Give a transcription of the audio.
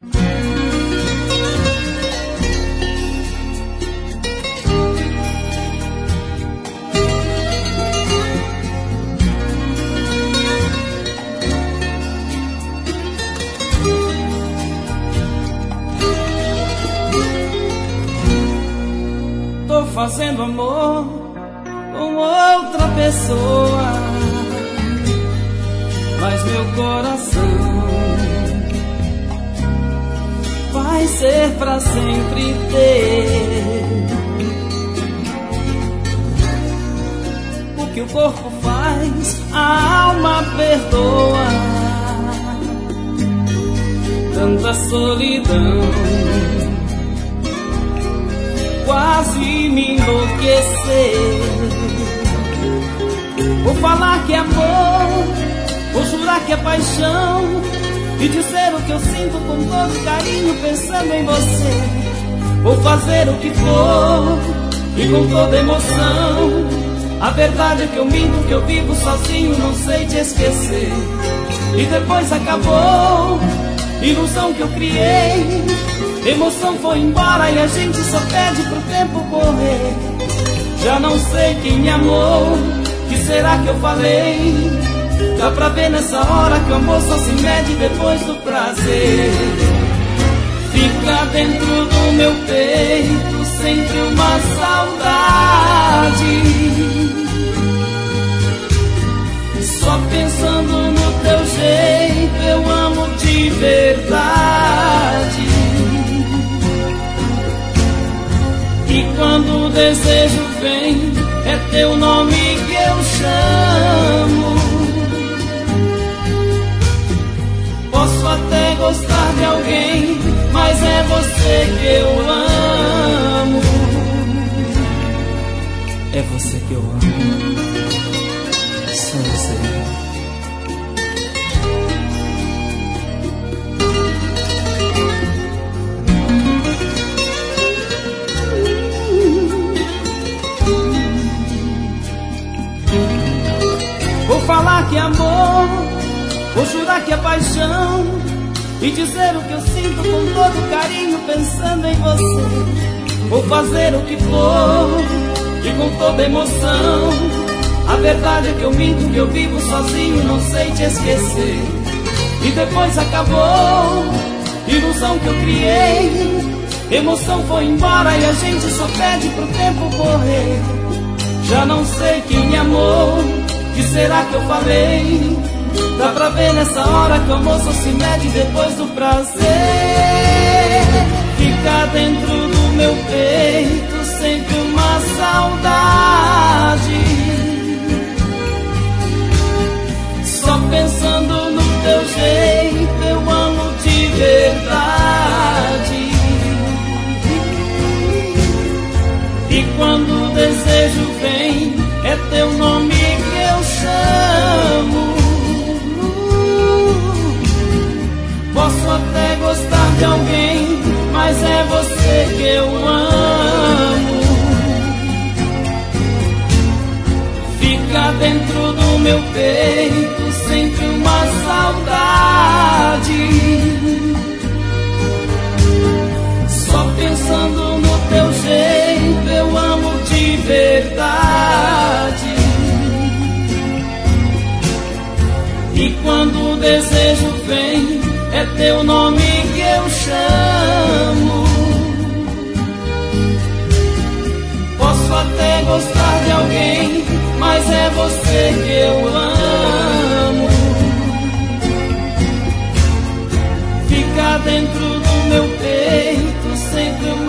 Fazendo amor com outra pessoa, mas meu coração vai ser pra sempre teu. O que o corpo faz, a alma perdoa. Tanta solidão quase me enlouquecer. Vou falar que é amor, vou jurar que é paixão, e dizer o que eu sinto com todo carinho, pensando em você. Vou fazer o que for e com toda emoção. A verdade é que eu minto, que eu vivo sozinho, não sei te esquecer. E depois acabou, ilusão que eu criei. Emoção foi embora e a gente só pede pro tempo correr. Já não sei quem me amou, que será que eu falei? Dá pra ver nessa hora que o amor só se mede depois do prazer. Fica dentro do meu peito sempre uma saudade, só pensando no teu jeito eu amo de verdade. E quando o desejo vem, é teu nome que eu chamo. Posso até gostar de alguém, mas é você que eu amo. É você que eu amo. Só você. Vou falar que é amor, vou jurar que é paixão, e dizer o que eu sinto com todo carinho, pensando em você. Vou fazer o que for e com toda emoção. A verdade é que eu minto, que eu vivo sozinho, não sei te esquecer. E depois acabou, ilusão que eu criei. Emoção foi embora e a gente só pede pro tempo correr. Já não sei quem me amou, que será que eu falei? Dá pra ver nessa hora que o amor só se mede depois do prazer. Fica dentro do meu peito sempre uma saudade, só pensando no teu jeito eu amo de verdade. E quando o desejo vem, é teu nome que eu chamo. Posso até gostar de alguém, mas é você que eu amo. Fica dentro do meu peito sempre uma saudade, só pensando no teu jeito eu amo de verdade. E quando o desejo vem, é teu nome que eu chamo. Posso até gostar de alguém, mas é você que eu amo. Fica dentro do meu peito sempre